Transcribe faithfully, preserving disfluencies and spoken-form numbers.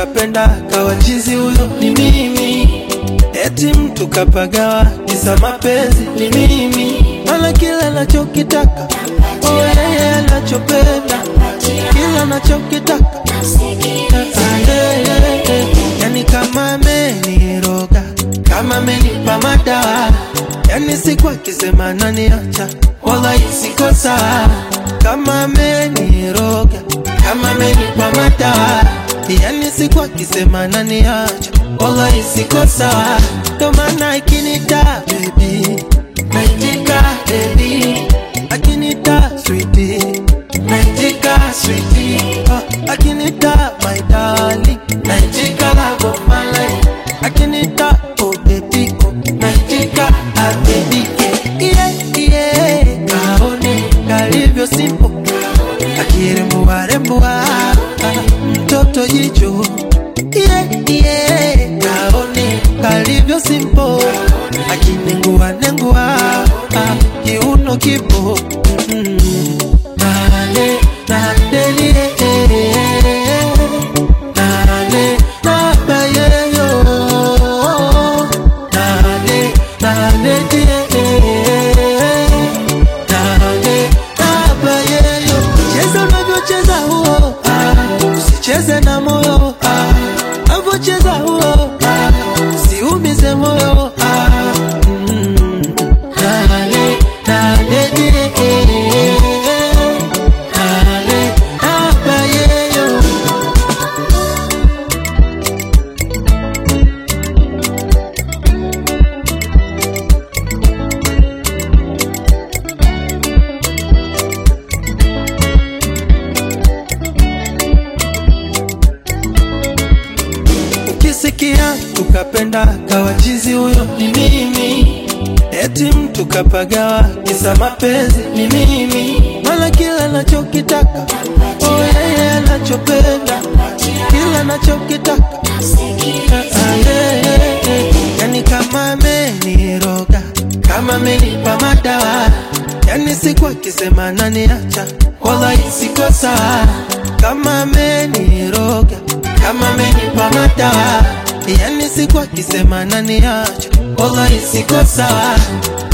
kapenda kawachizi huyo ni mimi. Eti mtu kapagawa kisa mapenzi ni mimi. Ala kila nachokitaka oh yeye anachopenda, kila nachokitaka yani kama ameniroga, kama amenipa madawa, yani siku akisema naniacha wala isiko sawa. Kama ameniroga, kama amenipa madawa, yani siku akisema naniacha wala isiko sawa. Ndo maana ikinita baby naitika baby, akinita sweetie naitika sweetie, oh, akinita my darling naitika love of my life, akinita oh baby oh naitika ah baby yeah yeah. Kaone kalivyo simple, akirembo warembo mtoto jicho yeah yeah. Kaone kalivyo simple, akinengua nengua kiuno kipo mm. Nale nale nale nabayeyo nale nale nale nabayeyo. Cheza unavyocheza huo usicheze na moyo, unavyocheza huo usiumize moyo. Ukisikia tukapenda kawachizi huyo ni mimi. Eti mtu kapagawa kisa mapenzi ni mimi. Mala kila nachokitaka oh yeye anachopenda, kila nachokitaka ah, yeah, yeah, yeah. Yani kama ameniroga, kama amenipa madawa, yani siku akisema naniacha wala isiko sawa. Kama ameniroga, kama amenipa madawa, yani siku akisema naniacha wala isiko sawa.